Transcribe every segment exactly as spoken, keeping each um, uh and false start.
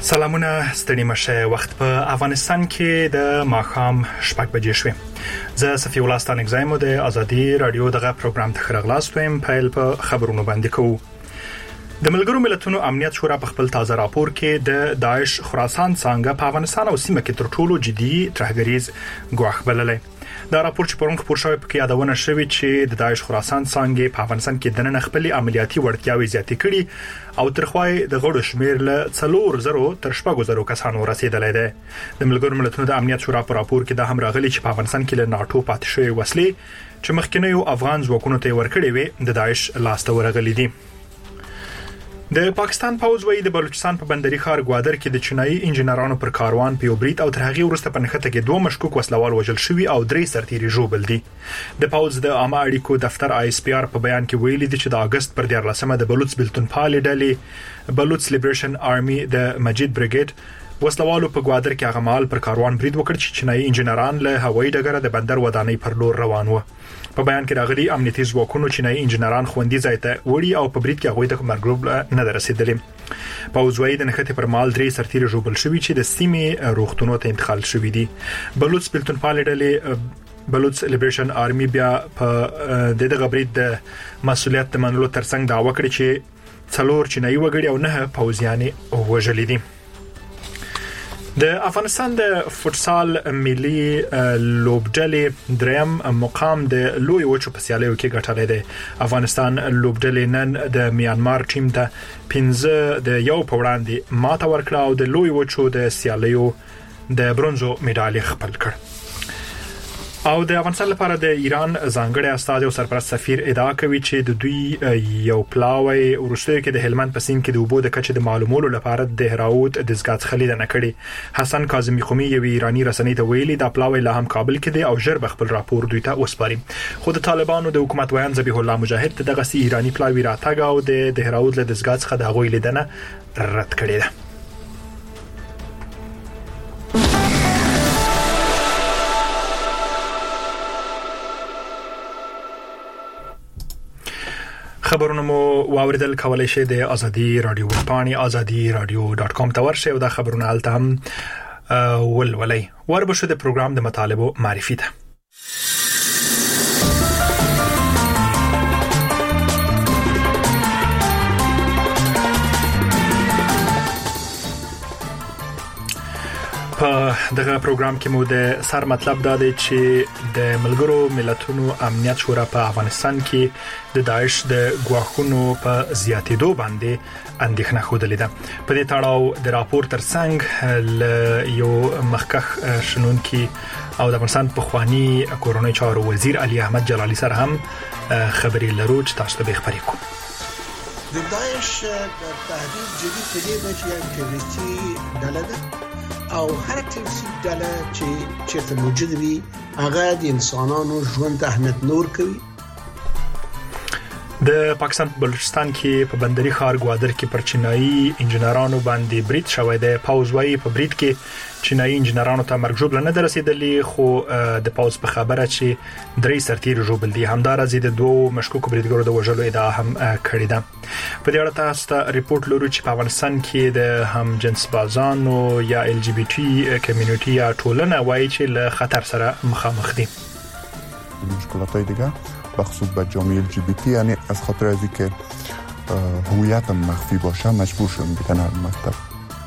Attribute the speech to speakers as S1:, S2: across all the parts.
S1: سلامونه ستړي مشه وخت په افغانستان کې د ماخام شپږ بجې شوې زه صفي الله ستانک زایم د ازادي رادیو دغه پروګرام ته خبرغلاستم پیل په خبرونو باندې کوو د ملګرو ملتونو امنیت شورا په خپل تازه راپور کې د داعش خراسان څنګه په افغانستان او سیمه کې تر ټولو جدي ترهګریز ګواښ بللی دا راپور چې پرون خبر شوی په کې یادونه شوی چې د داعش خراسان څنګه په افغانستان کې د نن خپل عملیاتي وړتیاوې زیاتې کړي او ترخوای د غړو شمیر له څلور زرو تر شپږ زرو کسانو رسیدلې ده د ملګرو ملتونو د امنیت شورا په راپور کې دا هم راغلي چې په افغانستان کې له ناتو پاتې شوی وسلې چې مخکینیو افغان ځواکونو ته ورکړې وي د داعش لاسته ورغلي دي د پاکستان پوځ وایي د بلوچستان په بندري ښار ګوادر کې د چینایي انجنیرانو پر کاروان په یوبریت او تر هغه وروسته په نښته کې دوه مشکوک وسلوال وژل شوي او درې سرتیري ژوبل دي د پوځ د عامه اړیکو دفتر آی اس پی آر په بیان کې ویلي دي چې د اگست پر دیارلسمه د بلوچ بلتون پالې ډلې بلوچ لیبریشن آرمي د مجید بریګیډ وسلوالو په ګوادر کې هغه مال پر کاروان برید وکړ چې چینایي انجنیران له هوایي ډګره د بندر ودانۍ پر لور روان وو په بیان کې راغلي امنیتي ځواکونو چینایي انجنیران خوندي ځای ته وړي او په برید کې هغوی ته مرګ نه رسیدلې پوځوي د نښتې پر مال درې سرتیري ژوبل شوي چې د سیمې روغتونونو ته انتقال شوي دي بلوچ بلتون پالې ډلې بلوچ لیبریشن آرمي بیا په دغه برید د مسولیت منلو ترڅنګ دعوا کړې چې څلور چینایي وګړي او نه پوځیان وژل دي د افغانستان د فوتسال ملي لوبډلې دریم مقام د لوی وچو په سیالیو کې ګټلې ده افغانستان لوبډلې نن د میانمار ټیم ته پنځه د یو په وړاندې ماته ورکړه او د لوی وچو د سیالیو د برونزو مډالۍ خپل کړ او د افغانستان لپاره د ایران ځانګړی استاد او سرپرست سفیر ادعا کوي چې د دوی یو پلاوی ورسته کې د هلمند په سیند کې د اوبو د کچې د معلومولو لپاره د هراوت د زګات خلیده نه کړي حسن کاظمی قومي یو ایرانی رسنۍ ته ویلي دا پلاوی له هم کابل کې دی او ژر خپل راپور دوی ته وسپاري خو د طالبانو د حکومت ویان ذبیح الله مجاهد دغه سی ایرانی پلاوی راتګ او د هراوت له زګات څخه د غوي لیدنه رد کړي ده خبرونه مو واوریدل کولای شئ د ازادي رادیو پاڼې ازادي رادیو ډاټ کام ته ورشئ او دا خبرونه الته هم ولولئ وربشو د پروګرام د مطالبو معرفي ده په دغه پروګرام کې مو د سر مطلب دا دی چې د ملګرو ملتونو امنیت شورا په افغانستان کې د داعش د ګواښونو په زیاتېدو باندې اندېښنه خوده ده په دې تړاو د راپور ترڅنګ یو مخکخ شنونکي او د افغانستان په خواني کورونی چارو وزیر علي احمد جلالي سره هم خبري لرو چې تاسو ته به خبرې کوم
S2: د داعش تهدید جدي په دې ده چې یو تروریستي ډله ده او هر تروریستي ډله چې چیرته موجود وي هغه د انسانانو ژوند ته اهمیت نور کوي
S1: د پاکستان په بلوچستان کې په بندري ښار ګوادر کې پر چینایي انجنیرانو باندې برید شوی دی پوځ وايي په برید کې چینایي انجنیرانو ته مرګ ژوبل نه رسیدلې خو د پوځ په خبره چې درې سرتیري ژوبل دي همدارز د دوه مشکوک بریدګرو د وژلو ادعا هم کړې ده په دې اړه تاسو ته ریپورت لرو چې په افغانستان کې د هم جنس بازانو یا ال جی بی ټي کمیونټي یا ټولنه وايي چې له خطر سره مخامخ دي
S3: مشکلاتای دیگه بخصوص به جامعه ال جی بی تی یعنی از خاطر از اینکه هویتم مخفی باشه مجبور شدم به نرم مکتب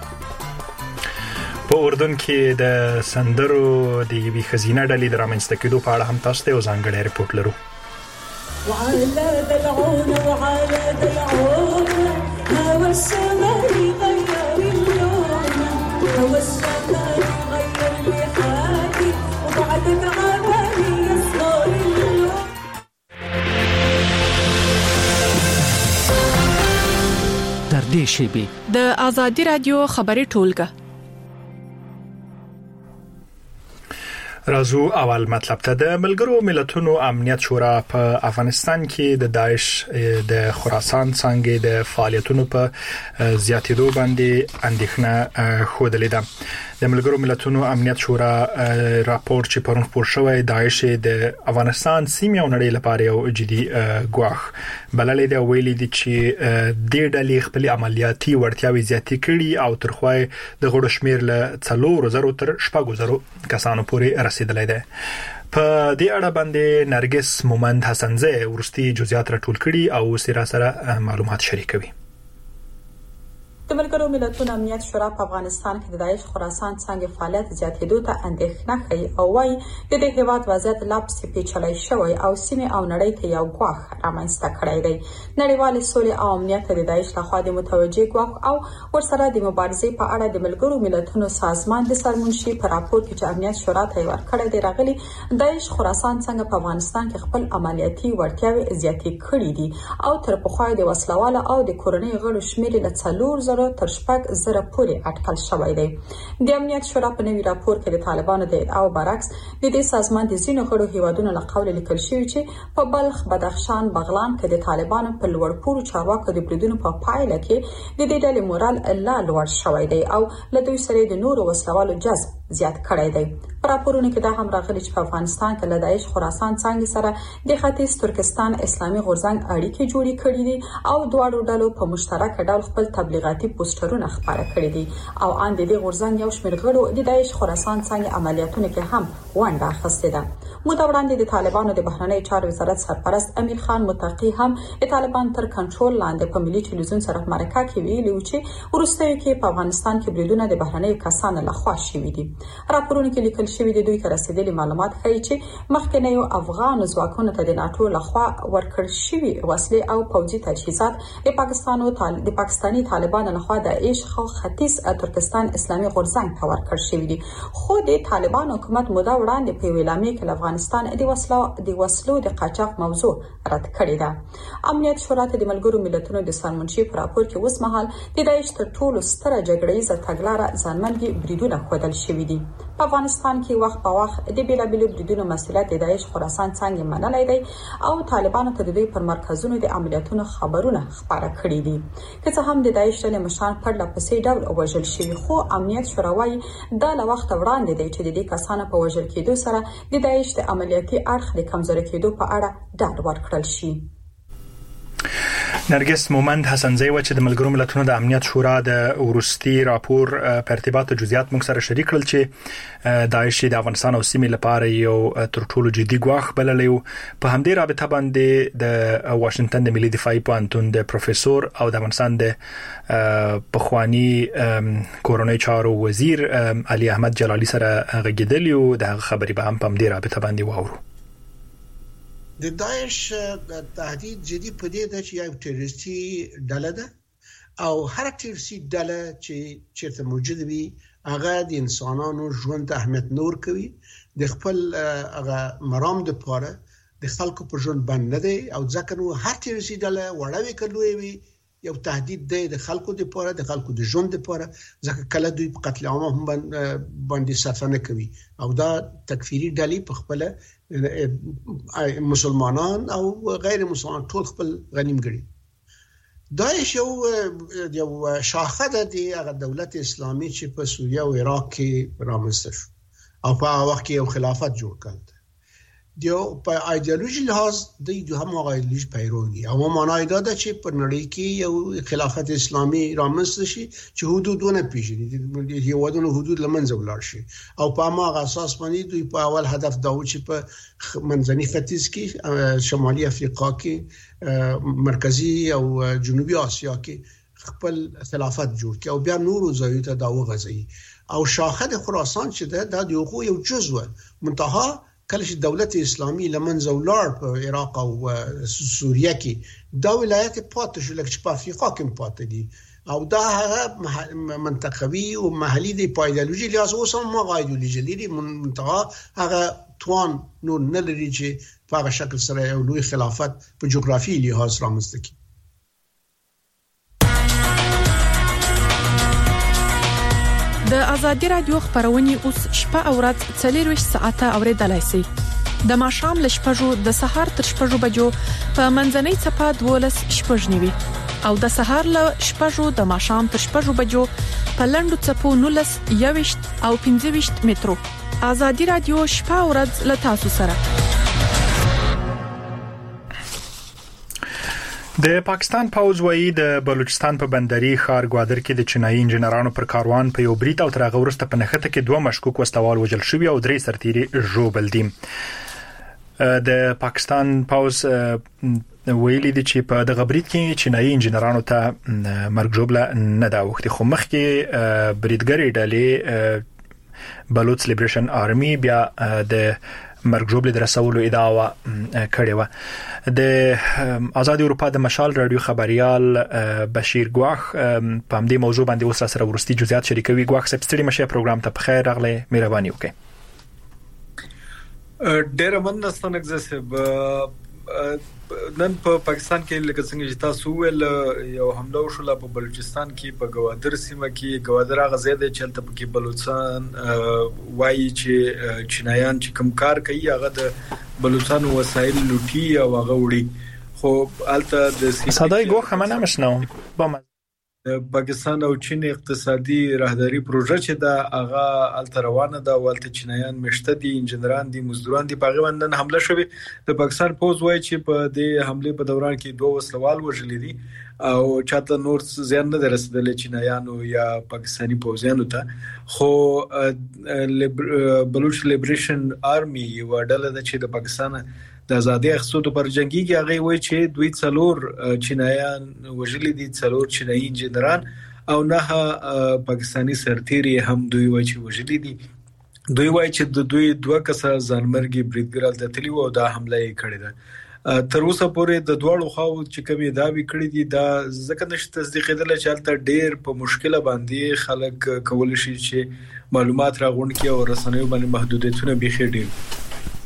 S1: په اردن کې د سندرو د یوې خزینه ډلې د رامنځته کېدو په اړه هم تاسو ته یو ځانګړی ریپورت لرو
S4: وعلى دلعون وعلى دلعون هوى السماء غير اللون هوى السماء غير لحالي وبعدك عمالي يصغر اللون
S5: در دې شیبي
S6: د ازادي رادیو خبري ټولګه
S1: رازو اول مطلب ته د ملګرو ملتونو امنیت شورا په افغانستان کې د داعش د خراسان څنګه د فعالیتونو په زیاتېدو باندې اندېښنه خوده لیده د ملګرو ملتونو امنیت شورا راپور چې پرون خپور شوی داعش د افغانستان سیمه او نړۍ لپاره یو جدي ګواښ بللې دی ویلي دي چې د ډلې خپل عملیاتي وړتیاوي زیاتې کړي او ترخوای د غړو شمیر له څلور زرو تر شپږ زرو کسانو پورې رسیدلی دی. په دې اړه باندې نرګس مومند حسنزه ورستي جزئیات راټول کړي او سره سره معلومات شریکوي.
S7: د ملګرو ملتونو امنیت شورا په افغانستان کې د داعش خراسان څنګه فعالیت زیاتېدو ته اندېښنه کوي او وايي د دې هیواد وضعیت لا پسې پیچلی شوی او سیمه او نړۍ ته یو ګواښ رامنځته کړی دی. نړیوال سولې او امنیت د داعش لخوا د متوجه ګواښ او ورسره د مبارزې په اړه د ملګرو ملتونو سازمان د سرمنشي په راپور کې چې امنیت شورا ته ورکړی دی راغلي داعش خراسان څنګه په افغانستان کې خپل عملیاتي وړتیاوې زیاتې کړې دي او تر پخوا د وسلواله او د کورنۍ غړو شمیر له څلور زره تر شپږ زره پورې اټکل شوی دی. د امنیت شورا په نوي راپور کې د طالبانو د ادعاو برعکس د دې سازمان د ځینو غړو هیوادونو له قوله لیکل شوی چې په بلخ، بدخشان، بغلان کې د طالبانو په لوړپوړو چارواکو د بریدونو په پایله کې د دې ډلې مورال لا لوړ شوی دی او له دوی سره د نورو وسلوالو جذب زیات کړی دی. په راپورونو کې دا هم راغلي چې په افغانستان کې له داعش خراسان څنګه سره د ختیځ ترکستان اسلامي غورځنګ اړیکې جوړې کړې دي او دواړو ډلو په مشترک ډول خپل تبلیغاتي پوسټرونه خپاره کړي دي او ان د دې غورځنګ یو شمېر غړو د داعش خراسان څنګه عملیاتونو کې هم ونډه اخیستې ده. موده وړاندې د طالبانو د بهرنی چارو وزارت سرپرست امیر خان متقی هم د طالبان تر کنټرول لاندې په ملي ټلویزیون سره مرکه کې ویلي و چې وروسته کې په افغانستان کې بریدونه د بهرنی کسانو لخوا شوي دي. راپورونه کې لیکل شوی دی دوی ته رسیدلي معلومات ښیي چې مخکنیو افغان ځواکونو ته د ناتو لخوا ورکړل شوی وسلې او پوځي تجهیزات د پاکستانو طال... د پاکستاني طالبانو لخوا د عیش خو ختیځ ترکستان اسلامي غورځنګ ته ورکړل شوی دي. خو د طالبان حکومت موده وړاندې په ویلامي کې افغانستان د وسلو د وسلو د قاچاق موضوع رد کړی ده. امنیت شورا ته د ملګرو ملتونو د سرمنشي په راپور کې اوس مهال د داعش تر ټولو ستره جګړهیزه تګلاره ځانمنګي بریدونه ښودل شوي دي. په افغانستان کې وخت په وخت د بیلابیلو بریدونو مسؤلیت د داعش خراسان څنګه منلای دی او طالبانو ته د دوی پر مرکزونو د عملیاتونو خبرونه خبره کړې دي. که څه هم د داعش ډلې مشران پر لپسې ډول وژل شوي خو امنیت شورا وايي دا له وخت وړاندې دی چې د دې کسانو په وژل کېدو سره د داعش د عملیاتي اړخ د کمزوري کېدو په اړه ډاډ ورکړل شي.
S1: نرګس مومند حسنزه و چې د ملګرو ملتونو د امنیت شورا د ورستي راپور په ارتباط جزئیات موږ سره شریک کړل چې داعش د افغانستان او سیمې لپاره یو تر ټولو جدي ګواښ بللی و. په همدې رابطه باندې د واشنگټن د ملي دفاعي پوهنتون د پروفیسور او د افغانستان د پخوانی کورنۍ چارو وزیر علي احمد جلالي سره غږیدلی و. د خبرې به هم په همدې رابطه باندې واورو.
S2: د داعش تهدید جدي په دې ده چې یو تروریستي ډله ده او هر تروریستي ډله چې چیرته موجود وي هغه د انسانانو ژوند ته اهمیت نور کوي د خپل هغه مرام د پاره د خلکو په ژوند باندې نه دی او ځکه نو هر تروریستي ډله وړوي کلوي وي یو تهدید دی د خلکو د پاره د خلکو د ژوند د پاره ځکه کله دوی په قتل عام هم باندې صرفنه کوي او دا تکفیری ډلې په خپل مسلمانان او غیر مسلمان ټول خپل غنیم ګړي. داعش یو یو شاخه ده د هغه دولت اسلامي چې په سوریه او عراق کې رامنځته شو او په هغه وخت کې یو خلافت جوړ کړ. دیو په ایدئولوژي لحاظ د یو هم ایدئولوژي پیروي او معنی دا ده چې په نړۍ کې یو خلافت اسلامي رامنځته شي چې حدودونه پیژني د هیوادونو حدود لمنځه ولاړ شي او په هغه اساس باندې دوی په اول هدف دا و چې په منځني ختیځ کې شمالي افریقا کې مرکزی او جنوبي آسیا کې خپل خلافت جوړ کړي او بیا نورو ځایونو ته دا وغځي او شاخه د خراسان چې ده د یو یو جزء منتها کله چې دولت اسلامي لمنځه ولاړ په عراق او سوریه کې دا ولایت پاتې شو لکه چې په افریقا کې پاتې دي او دا هغه منطقوي او محلي دی په ایدئولوژي لحاظ اوس هم هغه ایدئولوژي لري منتها هغه توان نور نه لري چې په هغه شکل سره یو لوی خلافت په جغرافي لحاظ رامنځته کړي.
S6: د ازادي رادیو خبرونه اوس شپه او ورځ څلور ساعته اوریدلای شئ. د ماښام ل شپږو د سهار تر شپږو بجو په منځنۍ چپه دولس شپږ نیوي او د سهار ل شپږو د ماښام تر شپږو بجو پلندو چپو نولس یوشت او پنځه مترو. ازادي رادیو شپه او ورځ له تاسو سره.
S1: د پاکستان پوځ وایي د بلوچستان په بندري ښار ګوادر کې د چینایي انجنیرانو پر کاروان په یو بریټ او تر هغه وروسته په نښته کې دوه مشکوک وسلوال وژل شوي او درې سرتیري ژوبل دي. د پاکستان پوځ ویلي دي چې په دغه بریټ کې چینایي انجنیرانو ته مرګ ژوبله نه دا وخت خو مخکې بریټګری ډلې بلوچ لیبریشن آرمي بیا د مرګ ژوبله د رسولو ادعا کړې و. د آزادي اروپا د مشال رادیو خبريال بشیر ګواخ په همدې موضوع باندې اوس سره ورستي جزئیات شریکوي. ګواخ سپستري مشه پروګرام ته بخیر راغلی، مهرباني وکړئ.
S8: ډېر مننه ستاسو. نن په پاکستان کې لکه څنګه چې تاسو ویل یو حمله وشوله په بلوچستان کې په ګوادر سیمه کې. ګوادر هغه ځای دی چې هلته پکې بلوچستان وایي چې چینایان چې کوم کار کوي هغه د بلوچستان وسایل لوټي او هغه وړي. خو هلته د
S1: صدای ګوخه من نمشنو با
S8: پاکستان او چین اقتصادي راهداري پروژه چې دا هغه هلته روانه ده او هلته چینایان مشته دي، انجنیران دي، مزدوران دي. په هغه باندې حمله شوې. د پاکستان پوځ وایي چې په دې حمله په دوران کې دوه وسلوال وژل دي او چاته نور زیان نه رسیدل چینایانو یا پاکستاني پوځیانو ته. خو بلوچ لیبریشن آرمي یو ډله ده چې د پاکستان د آزادي اخیستو پر جنگيږي. هغه وایي چې دوی څلور چینایان وژلي دي، څلور چینایي انجنیران او نه پاکستاني سرتیري هم دوی وایي چې وژلي دي. دوی وایي چې د دوی دوه کسه ځانمرګي بریدګرال د تلی او دا حمله یې کړې ده. تر اوسه پورې د دوړو خاو چې کومې داوی کړې دي دا ځکه نشته تصدیقېدل چې هلته ډېر په مشکله باندې خلک کول شي چې معلومات راغونډ کړي او رسنیو باندې محدودیتونه بيخي ډېر.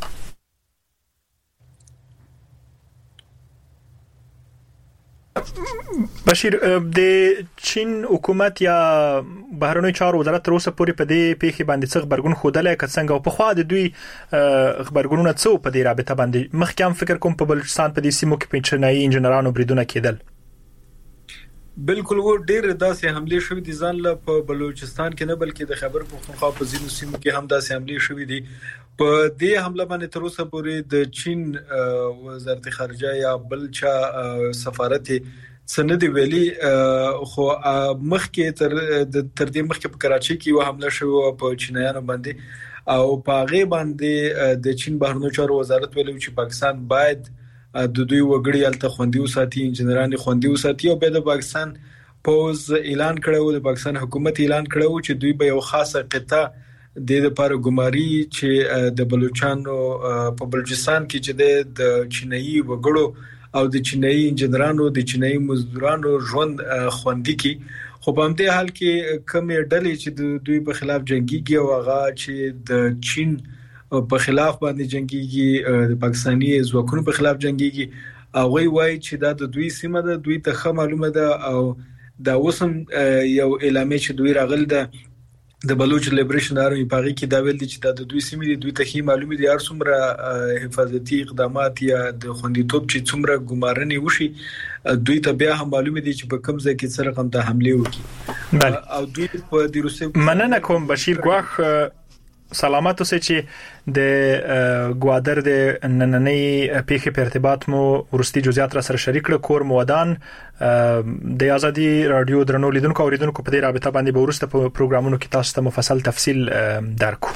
S1: بشیر، د چین حکومت یا بهرنیو چارو وزارت تر اوسه پورې په دې پیښې باندې څه خبرګون خودلای که څنګه او په خوا د دوی خبرګونونه څه په دې رابطه باندې مخکې هم فکر کوم په بلوچستان په دې سیمو کې په چینایي انجنیرانو بریدونه کېدل؟
S8: بالکل و ډېر داسې حمله شوې دي ځان له په بلوچستان کې نه بلکې د خیبر پختونخوا په ځینو سیمو کې هم داسې حمله شوې دي. په دې حمله باندې تر اوسه پورې د چین وزارت خارجه یا بل چا سفارت سند ویلي. خو مخکې تر تر دې مخکې په کراچۍ کې یو حمله شوه په چینایانو باندې او په هغه باندې د چین بهرنیو چارو وزارت ویلي چې پاکستان باید د دوی وګړي الته خوندي وساتي، انجنیران خوندي وساتي. او به د پاکستان پوز اعلان کړو، د پاکستان حکومت اعلان کړو چې دوی به یو خاصه قطعه د لپاره ګماري چې د بلوچستانو په بلوچستان کې چې د چینایي وګړو او د چینایي انجنیرانو د چینایي مزدورانو ژوند خوندي کی. خو په همدې حال کې کومې ډلې چې د دوی په خلاف جنگيږي او هغه چې د چین په خلاف باندې جنگيږي، د پاکستاني ځواکونو په خلاف جنگيږي، هغه وایي چې دا د دوی سیمه ده، دوی ته ښه معلومه ده او دا اوسم یو اعلامیه چې دوی راغل ده د بلوچ لیبریشن آرمي په کې دا ویل دي چې دا د دوی سیمې دي، دوی ته هی معلومه دي هر څومره حفاظتي اقدامات یا د خوندیتوب چې څومره ګمارنې وشي دوی ته بیا هم معلومه دي چې په کوم ځای کې سره کوم ته حمله وکړي. او دوی په د روسي
S1: مننه کوم بشیر ګواخ. سلامات اوسئ چې د ګوادر د نننۍ پیښې په ارتباط مو ورستي جزئیات را سره شریک کړ. کور مودان د آزادي رادیو درنو لیدونکو او اوریدونکو په دې رابطه باندې به ورسته په پروګرامونو کې تاسو ته مفصل تفصیل درکو.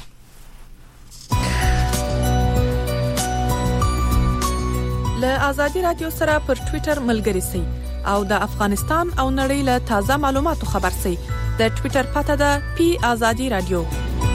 S6: له آزادي رادیو سره پر ټوئیټر ملګری سئ او د افغانستان او نړۍ له تازه معلوماتو خبر سئ. د ټوئیټر پته ده پی آزادي رادیو.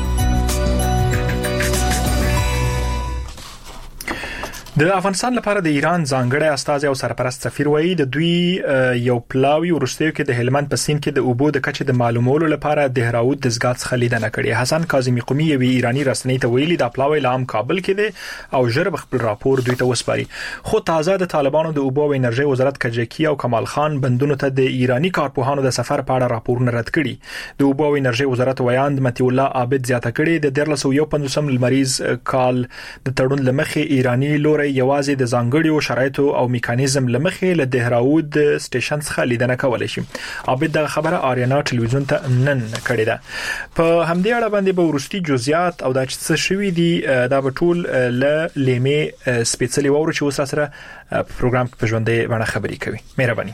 S1: د افغانستان لپاره د ایران ځانګړی استازی او سرپرست سفیر وایي د دوی یو پلاوی ورستیو کې د هلمند په سیند کې د اوبو د کچې د معلومولو لپاره د هراود د زګات څخه لیدنه کړې. حسن کاظمی قومي یو ایرانی رسنۍ ته ویلي د پلاوی لام کابل کې دی او ژر خپل راپور دوی ته وسپاري. خو تازه د طالبانو د اوبو او انرژي وزارت کجکی او کمال خان بندونو ته د ایرانی کارپوهانو د سفر په اړه راپورونه رد کړي. د اوبو او انرژي وزارت ویاند متي الله عابد زیاته کړي د دیرلس یو پنځوسم لمریز کال د تړون لمخې ایرانی لوري یوازې د ځانګړو شرایطو او میکانیزم لمخې له دهراود سټیشن څخه لیدنه کولای شي. عابد د خبره آریانا ټلویزیون ته نن کړې ده. په همدې اړه باندې به ورستي جزئیات او د څه شوي دي دا به ټول ل لیمې سپیشلی وورو چې اوس سره پروګرام په ژوندۍ باندې خبري کوي. مهرباني.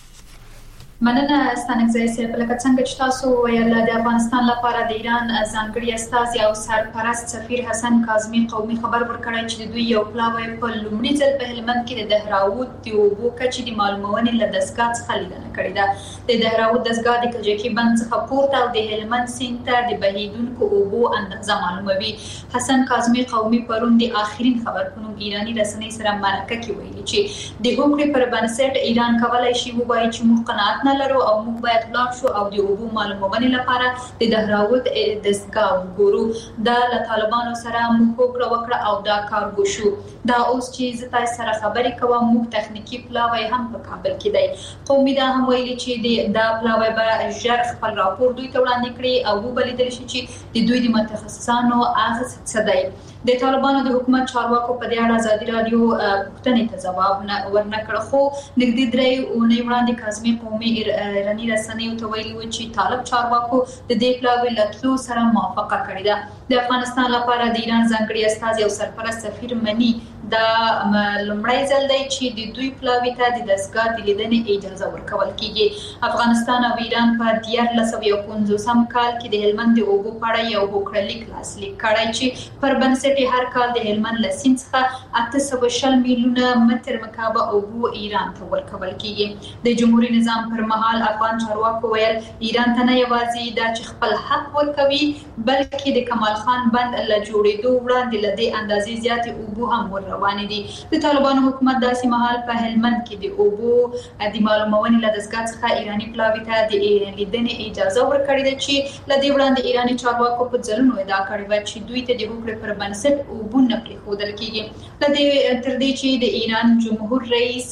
S9: مننه ستانګزای صاحب. لکه څنګه چې تاسو ویل د افغانستان لپاره د ایران ځانګړي استازي او سرپرست سفیر حسن کاظمی قومي خبر ورکړی چې د دوی یو پلاوی په لومړي ځل په هلمند کې د دهراود د اوبو کچې د معلومونې له دستګاه څخه لیدنه کړې ده. د دهراود دستګاه د کلجکي بند څخه پورته او د هلمند سیند ته د بهیدونکو اوبو اندازه معلوموي. حسن کاظمی قومي پرون د آخرین خبر په نوم ایرانی رسنۍ سره مرکه کې ویلي چې د هوکړې پر بنسټ ایران کولای شي ووایي چې موږ قناعت نه لرو او موږ باید لاړ شو او د اوبو معلومونې لپاره د دهراود دستګاه وګورو. دا له طالبانو سره موږ وکړه وکړه او دا کار وشو. دا اوس چې زه تاسو سره خبرې کوم موږ تخنیکی پلاوی هم په کابل کې دی. قومي دا هم ویلي چې دا پلاوی به ژر خپل راپور دوی ته وړاندې کړي او وبلیدل شي چې د دوی د متخصصانو هغه څه دی. د طالبانو د حکومت چارواکو په دې اړه ازادي رادیو پوښتنې ته ځواب ورنکړ، خو نږدې درې اونۍ وړاندې کاظمی قومي ایرانی رسنیو ته ویلي و چې طالب چارواکو د دې پلاوي له تلو سره موافقه کړې ده. د افغانستان لپاره د ایران ځانګړي استازي او سرپرست سفیر منی دا لومړی ځل دی چې د دوی پلاوي ته د دستګاه د لیدنې اجازه ورکول کیږي. افغانستان او ایران په دیارلس سوه یو پنځوسم کال کې د هلمند د اوبو په اړه یو هوکړلیک لاسلیک کړی چې پر بنسټ هر کال د هلمند له سیند څخه اته سوه شل میلیونه متر مکعب اوبو ایران ته ورکول کیږي. د جمهوریت نظام پر مهال افغان چارواکو ویل ایران ته نه یوازې دا چې خپل حق ورکوي بلکې د کمال خان بند له جوړېدو وړاندې له دې اندازې زیاتې اوبو هم ور روانې دي. د طالبانو حکومت داسې مهال په هلمند کې د اوبو د معلومونې له دستګاه څخه ایرانی پلاوي ته د لیدنې اجازه ورکړې ده چې له دې وړاندې ایرانی چارواکو په ځلونو ادعا کړې وه چې دوی ته د هوکړې پر بنسټ اوبو نه پرېښودل کېږي. له دې تر دې چې د ایران جمهور رئیس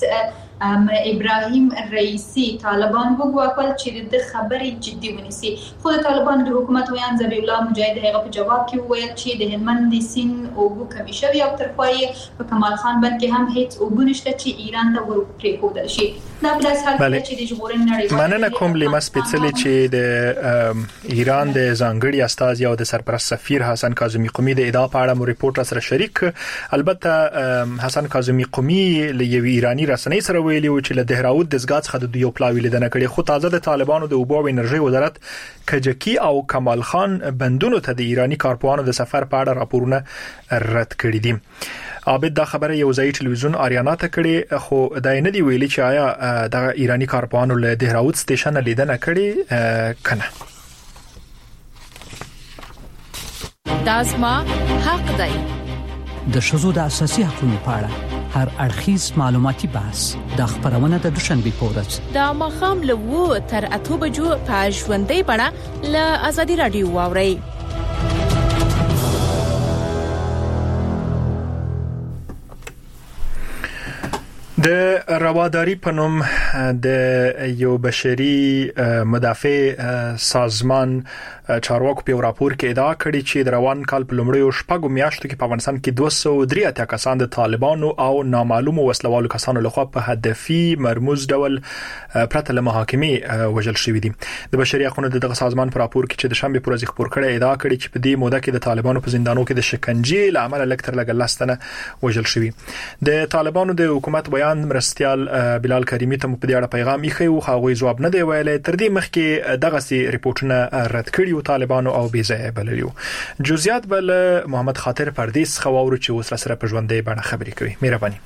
S9: ابراهیم رئیسی طالبان وګواښل چې د خبرې جدي ونیسي، خو د طالبانو د حکومت ویان ذبیح الله مجاهد هغه په جواب کې وویل چې د هلمند د سیند اوبو کمې شوي او تر پایه یې په کمال خان بند کې هم هیڅ اوبو نشته چې ایران ته ور پرېښودل شي. دا په داسې حال کې چې د ژغورنې نړیوال
S1: مننه کوم لیما سپیڅلي چې د ایران د ځانګړي استازي او د سرپرست سفیر حسن کاظمی قومي د ادعا په اړه مو ریپورت سره شریک. البته حسن کاظمی قومي له یو ایرانی رسنۍ سره ویلي و چې له دهراود دستګاه څخه د دوی پلاوی لیدنه کړې، خو تازه د طالبانو د اوبو او انرژي وزارت کجکی او کمال خان بندونو ته د ایرانی کارپوهانو د سفر په اړه راپورونه رد کړي دي. عابد دا خبره یو ځای ټلویزیون آریانا ته کړي، خو دا نه دی ویلي چې آیا د ایرانی کارپوهانو له دهراود سټیشن لیدنه کړي کنه.
S6: دا زما حق دی.
S5: د ښځو د اساسي حقوقو په اړه هر اړخیز معلوماتي بحث د خبرونه د دوشنبه په ورځ
S6: د مخام له وو تر اته بجو په ژوندۍ بڼه له ازادي رادیو واوري. د رواداری په نوم د یو بشري مدافع سازمان چارواکو په راپور کې ادعا کړې چې د روان کال په لومړیو شپږو میاشتو کې په افغانستان کې دوه سوه درې اتیا کسان د طالبانو او نامعلومو وسلوالو کسانو لخوا په هدفي مرموز ډول پرته له محاکمې وژل شوي دي. د بشري حقوقو دغه سازمان په راپور کې چې د شنبه پر ورځ خبر کړی ادعا کړې چې په دې موده کې د طالبانو په زندانونو کې د شکنجې لامل لکتر لګ لاستنه وژل شوي. د طالبانو د حکومت بیان مرستيال بلال کریمی ته په دې اړه پیغام یې خو هغه جواب نه دی ویلي. تر دې مخکې دغه سي ریپورتونه رد کړیو طالبانو او بي ځای بللیو. جزئیات بل محمد خاطر پردیس خواورو چې اوس سره په ژوندۍ باندې خبرې کوي. مهرباني.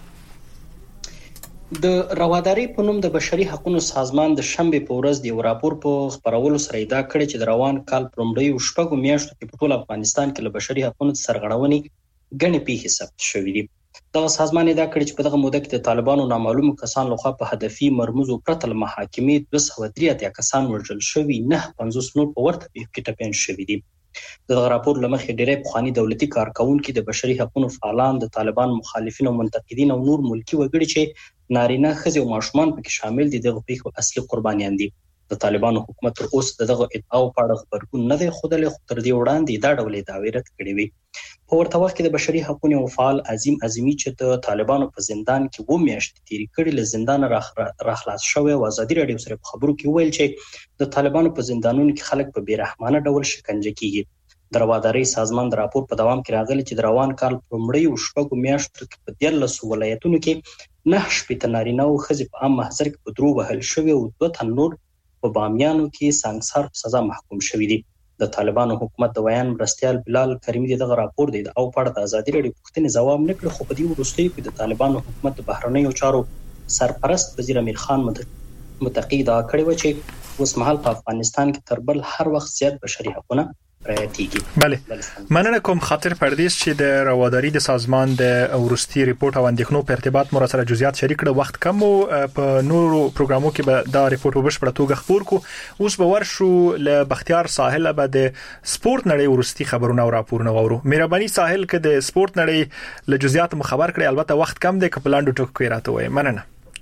S10: د رواداری په نوم د بشري حقوقو سازمان د شنبه په ورځ د راپور په خبرولو سره ادعا کړې چې د روان کال په لومړیو شپږو میاشتو کې په ټول افغانستان کې له بشري حقوقو سرغړونې ګڼې پیښې ثبت شوې دي. دغه سازمان ادعا کړی چې په دغه موده کې د طالبانو نامعلوم کسان لخوا په هدفي مرموز او پرته له محاکمې دوه سوه درې اتیا کسان وژل شوي، نه پنځوس نور په ورته پیښو کې ټپیان شوي دي. دغه راپور لمخې ډېری پخواني دولتي کارکونکي د بشري حقوقو فعالان، د طالبان مخالفین او منتقدین او نور ملکی وګړي چې نارینه ښځې او ماشومان پکې شامل دي دغه پیښو اصلي قربانیان دي. د طالبانو حکومت تر اوسه دغه ادعاو په اړه خبرګون نه دی ښودلی، خو تر دې وړاندې دا ډول ادعاوې رد کړې وې. په ورته وخت کې د بشري حقوقو فعال عظیم عظیمي چې د طالبانو په زندان کې اووه میاشتې تېرې کړې له زندانه راخلاص شوی او ازادي راډیو سره په خبرو کې وویل چې د طالبانو په زندانونو کې خلک په بېرحمانه ډول شکنجه کیږي. د روادارۍ سازمان د راپور په دوام کې راغلی چې د روان کال په لومړیو شپږو میاشتو کې په دیارلسو ولایتونو کې نه شپېته نارینه او ښځې په عام محضر کې په درو وهل شوي او دوه تن نور په بامیانو کې سنګسار په سزا محکوم شوي دي. د طالبانو حکومت د ویان مرستیال بلال کریمي دغه راپور دی او په اړه د ازادي راډیو پوښتنې ځواب نه کړ، خو په دې وروستیو کې د طالبانو حکومت د بهرنیو چارو سرپرست وزیر امیر خان متقی دا کړی و چې اوس مهال په افغانستان کې تر بل هر وخت زیات بشري حقوقونه رعایتېږي.
S6: بله، مننه کوم خاطر پردیس چې د رواداري د سازمان د ورستي ریپورت او اندېښنو په ارتباط مو سره جزئیات شریک کړه. وخت کم په نورو پروګرامو کې به دا ریپورت وبشپړه توګه خبر کو. اوس به ورشو ل بختیار ساحل به د سپورت نړۍ ورستي خبرونه او راپورونه وورو. مهرباني ساحل کې د سپورت نړۍ له جزئیات مو خبر کړئ، البته وخت کم دی که پلاندو ټکو کې راته وای. مننه.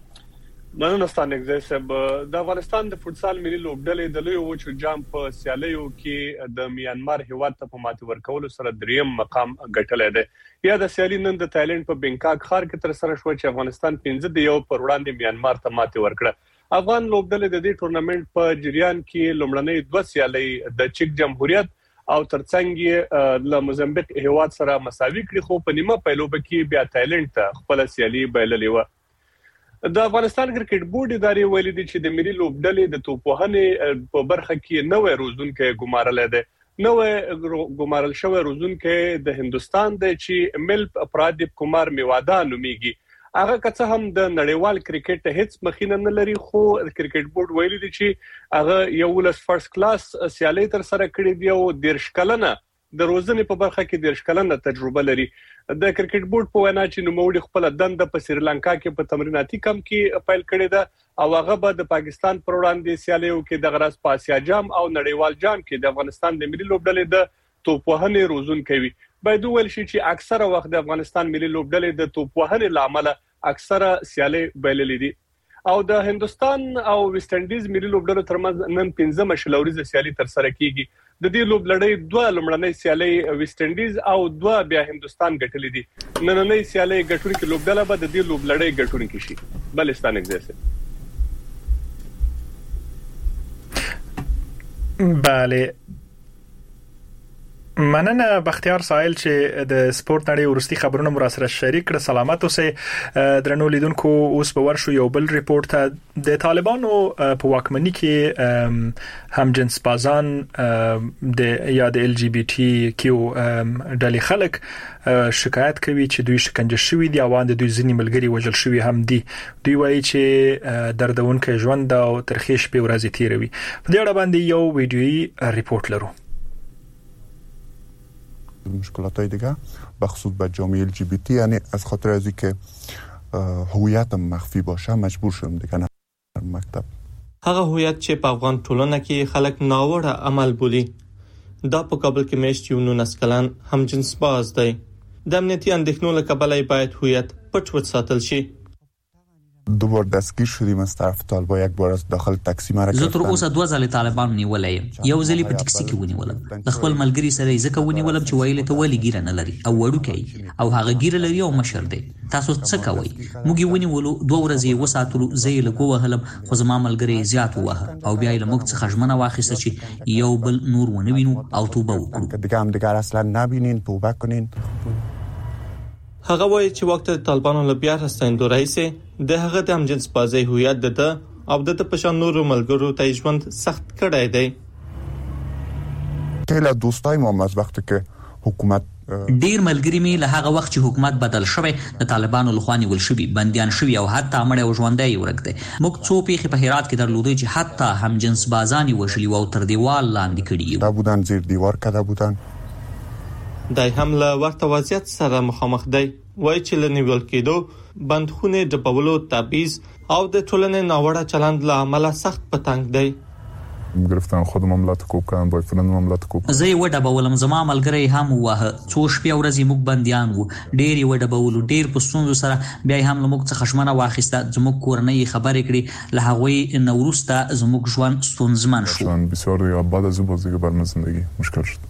S11: مننه ستانه صاحب. د افغانستان د فوتسال ملي لوبډلې د لوی وچو جام په سیالیو کې د میانمار هیواد ته په ماتې ورکولو سره دریم مقام ګټلی دی. یا د سیالي نن د تایلند په بینکاک ښار کې تر سره شو چې افغانستان پنځه د یو پر وړاندې میانمار ته ماتې ورکړه. افغان لوبډلې د دې ټورنمنت په جریان کې لومړنۍ دوه سیالۍ د چک جمهوریت او ترڅنګ یې له موزمبیق هیواد سره مساوي کړې، خو په نیمه پیلوبه کې بیا تایلند ته خپل سیالي بایللې و. د افغانستان کرکټ بورډ ادارې ویلي دي چې د ملي لوبډلې د توپوهنې په برخه کې نوې روزونکو ګمارل دي. نوې ګمارل شوی روزونکو د هندستان د چې ملپ پرادیپ کمار میوادا نوميږي. هغه که هم د نړیوال کرکټ هیڅ مخینه نه لري، خو کرکټ بورډ ویلي دي چې هغه یو لس فرست کلاس سیالي تر سره کړې دی او دیرش کلنه د روزنې په برخه کې دیرش کلنه تجربه لري. د کرکټ بورډ په وینا چې نوموړي خپل دنده په سریلانکا کې په تمریناتي کم کې پیل کړې ده او هغه به د پاکستان پر وړاندې سیالیو کې د غرض په اسیا جام او نړیوال جام کې د افغانستان د ملي لوبډلې د توپوهنې روزونکو وي. باید ویل شي چې اکثره وخت د افغانستان ملي لوبډلې د توپوهنې لامل اکثره سیالي بایللې دي. او د هندستان او ویسټ انډیز ملي لوبډلو ترمنځ نن پنځمه شلوريزه سیالي تر سره کیږي. د دې لوبلړۍ دوه لومړنۍ سیالي ویسټ انډیز او دوه بیا هندستان ګټلې دي. نننۍ سیالي ګټونکي لوبډله به د دې لوبلړۍ ګټونکي شي. بلستان اگزیسه.
S6: بله، مننه بختیار ساحل چې د سپورت نړۍ ورستي خبرونه مو سره شریک کړ. سلامت اوسئ درنو لیدونکو. اوس به ورشو یو بل ریپورت ته. د طالبانو په واکمنۍ کې هم جنس بازان د یا د ال جی بی ټي کیو ډلې خلک شکایت کوي چې دوی شکنجه شوي دي او د دوی ځینې ملګري وژل شوي هم دي. دوی وایي چې دردونکو ژوند او ترخې شپې ورځې تیروي. په دې اړه باندې یو ویډیويي ریپورت لرو.
S3: مشکلاتای دیگه بخصوص به جامعه ال جی بی تی، یعنی از خاطر از اینکه هویتم مخفی باشه مجبور شدم دیگه نه مکتب.
S12: هغه هویت چې په افغان ټولنه کې خلک ناوړه عمل بولي. دا په کابل کې میشت یو نولس کلن هم جنس باز دی. د امنیتي اندېښنو له کبله باید هویت پټ پټ ساتل شي.
S3: دو بار دستگیر شدیم از طرف طالبان. یک بار از داخل تاکسی ما را
S13: زه تر اوسه دوه ځله طالبان نیولې، یو ځل په ټکسي کې ونیولم. د خپل ملګری سره ځکه ونیولم چې ویل ته ولې ګیره نه لري او وړوکی او هغه ګیره لري او مشر دی. تاسو څه کوئ؟ موږ ونیولو، دوه ورځې وساتلو، زه یې لګو وهلم، خو زما ملګری زیات ووهه او بیا یې موږ څخه ژمنه واخیسته چې یو بل نور ونه وینو او توبه وکړو.
S3: دیگه هم دیگه اصلا نبینین، توبه کنین.
S12: هغه وایي چې وخت د طالبانو له بیا راستنېدو راهیسې د هغه د همجنس بازۍ هویت ده او د په شان نورو ملګرو ته ژوند سخت کړی دی.
S3: کله دوستای ما از وخت که حکومت
S13: ډیر ملګری می له هغه وخت چې حکومت بدل شوی د طالبانو لخوا نیول شوی، بنديان شوی او حتی مړ او ژوندۍ ورک دي. موږ څو پیښې په هرات کې درلودې چې حتی همجنس بازان وشلي او تر دیوال لاندې کړي
S3: دا بودن، زیر دیوار کده بودن.
S12: دای هم له ورته وضعیت سره مخامخ دی. وای چې له نیول کېدو بندخونه ډبولو تبعیض او د ټولنې ناوړه چلند له عمله سخت پتنګ دی.
S3: گرفتن خودم هم لاتکوب کردم بای فرند هم لاتکوب
S13: زه یې وډبولم زما ملګری هم وه څو شپې ورځې موږ بنديان وو ډېر یې وډبولو ډېر په ستونزو سره بیا هم له موږ څخه خشمنه واخیسته زموږ کورنۍ خبرې کړې له هغوی نه وروسته زموږ ژوند ستونزمن شو
S3: بسیار دیگه بعد از اون باز دیگه برنامه زندگی مشکل شد.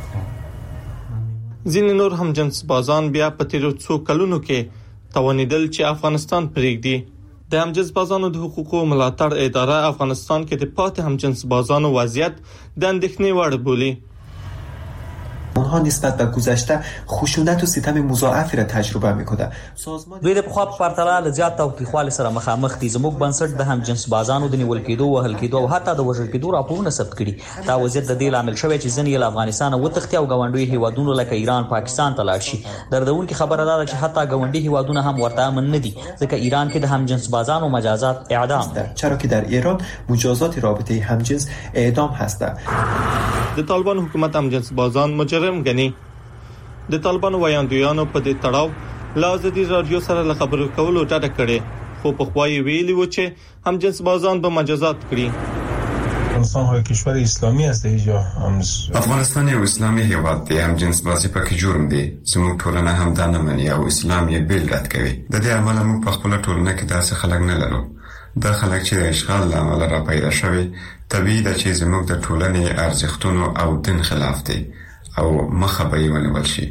S12: ځینې نور هم جنس بازان بیا په تیرو څو کلونو کې توانیدل چې افغانستان پرېږدي. د همجنس بازانو د حقوقو ملاتړ اداره افغانستان کې د پاتې همجنس بازانو وضعیت د اندېښنې وړ بولي.
S14: اونها نسبت به گذشته خشونت و ستم مضاعفی را تجربه می‌کنند.
S13: دوی د پخوا په پرتله له زیات تاوتریخوالي سره مخامخ دي. زموږ بنسټ د همجنس بازانو د نیول کېدو وهل کېدو او حتی د وژل کېدو راپورونه ثبت کړي. دا وضعیت د دې لامل شوی چې ځینې له افغانستان وتښتي او ګاونډي هیوادونو لکه ایران پاکستان ته لاړ شي. دردونکې خبره ده چې حتی ګاونډي هیوادونه هم ورته امن نه دي ځکه ایران کې د همجنس بازانو مجازات اعدام
S14: ده. چرا که در ایران مجازات رابطه همجنس اعدام هستند.
S12: د طالبان حکومت همجنس بازان مجرم ګڼي. د طالبان ویاندویانو په دې تړاو له ازادي رادیو سره له خبرو کولو ډډه کړې خو په خوای ویلي و چې همجنس بازان به مجازات کړي.
S15: افغانستان های کشور اسلامی است اینجا
S16: افغانستان یو اسلامي هیواد دی همجنس بازی پکې جرم دی. زموږ ټولنه هم دا نه مني او اسلام یې بیل رد کوي. د دې عمله موږ په خپل ټولنه کې داسې خلک نه لرو. دا خلک چې د اشغال له امله را پیدا شوي طبیعي ده چې زموږ د ټولنې ارزښتونو او دین خلاف دي او مخه به یې ونیول شي.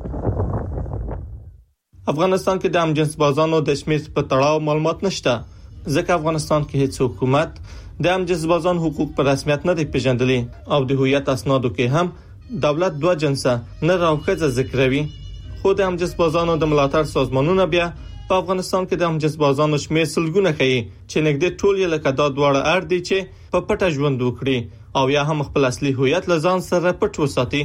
S12: افغانستان کې د همجنس بازانو د شمېر په تړاو معلومات نشته ځکه افغانستان کې هیڅ حکومت د همجنس بازان حقوق په رسمیت نه دی پیژندلی او د هویت اسنادو کې هم دولت دوه جنسه نه راوخځه ذکروي. خو د همجنس بازانو د ملاتړ سازمانونه بیا په افغانستان کې د همجنس بازانو شمېر سلګونه ښیي چې نږدې ټول یې لکه دا دواړه اړ دي چې په پټه ژوند وکړي او یا هم خپل اصلي هویت له ځان سره پټ وساتي.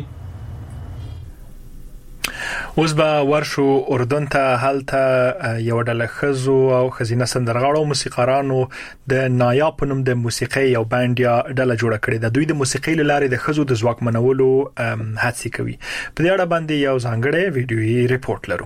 S6: اوس به ورشو اردن ته هلته یو ډله خزو او خزینه سندرغاړو موسیقارانو د نایا په نوم د موسیقي یو بند یا ډله جوړه کړې ده. دوی د موسیقي لارې د خزو د ځواکمنولو هڅه کوي. په دې اړه باندې یو ځانګړی ویډیويي ریپورت لرو.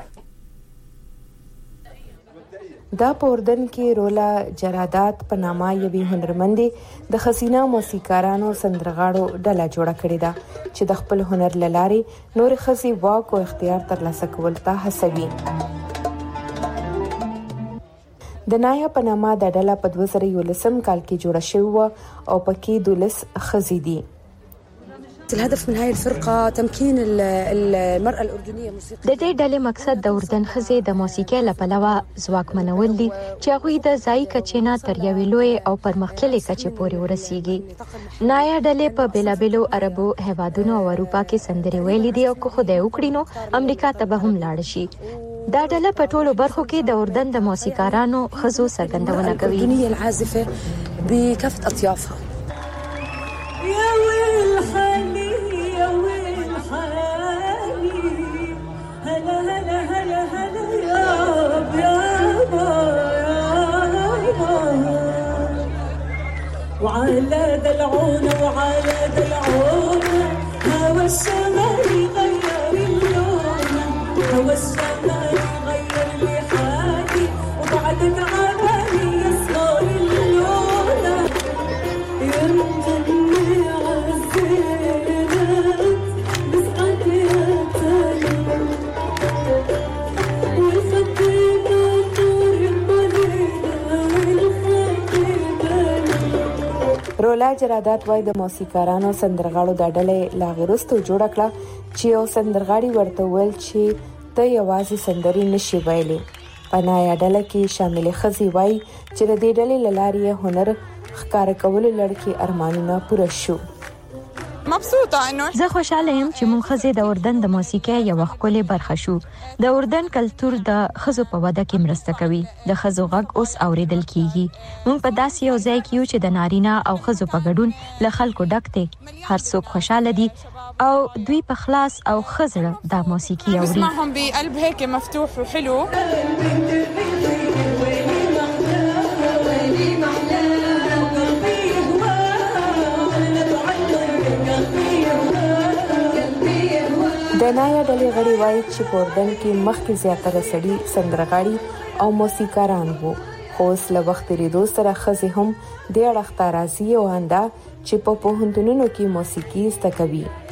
S17: دا په اردن کې رولا جرادات په نامه یوې هنرمندې د خزینه موسیقارانو سندرغاړو ډله جوړه کړې ده چې د خپل هنر لارې نور خزي واک او اختیار ترلاسه کول ته هڅوي. د نایا په نامه د ډله په دوه زره یولسم کال کې جوړه شوې او پکې دولس خزي دي.
S18: الهدف من هاي الفرقة تمكين المرأة الأردنية موسيقى.
S19: د دې ډلې مقصد د اردن خزې د موسیقۍ لپاره ځواکمنول دي چې هغوی د ځای کچې نه تر یوې لوی او پرمختللې کچې پورې ورسیږي. نایا ډلې په بیلابیلو عربو هیوادونو او اروپا کې سندرې ویلي دي او که خدای وکړي نو امریکا ته به هم لاړ شي. دا ډله په ټولو برخو کې د اردن د موسیقارانو خزو څرګندونه کوي.
S18: الأردنية العازفة بكافة أطيافها.
S4: يا ويل حالي يا ويل حالي هلا هلا هلا هلا يابا يابا يابا وعلى دلعونا وعلى دلعونا هوا السماء يغير اللون هوا السماء يغير لي حالي وبعدك عبالي يصغر اللون يمكن
S17: رولا جرادات وای د موسیقارانو سندرغاړو د ډلې لاغرستو جوړ کړه چې یو سندرغاړي ورته ویل چې ته یوازې سندري نشي ویلي. په نایا ډله کې شامل خزي وای چې د دې ډلې لارې هنر ښکار کول لړکی ارمانونه پوره شو.
S19: مبسوطه انه زه خوشاله یم چې مونږ خزې د اردن د موسیقۍ یو ښکلې برخه شو. د اردن کلچر د خزو په وده کې مرسته کوي. د خزو غږ اوس اوریدل کیږي. مونږ په داسې یو ځای کې یو چې د نارینه او خزو په ګډون له خلکو ډک دی. هر څوک خوشاله دي او دوی په خلاص او خزړه د موسیقي اوري.
S20: اسمعهم بقلب هيك مفتوح وحلو.
S17: د نایا ډلې غړي وایي چې په اردن کې مخکې زیاتره سړي سندرغاړي او موسیقاران وو. خو اوس له وخت تېرېدو سره ښځې هم دې اړخ ته راځي او انده چې په پوهنتونونو کې موسیقي زده کوي.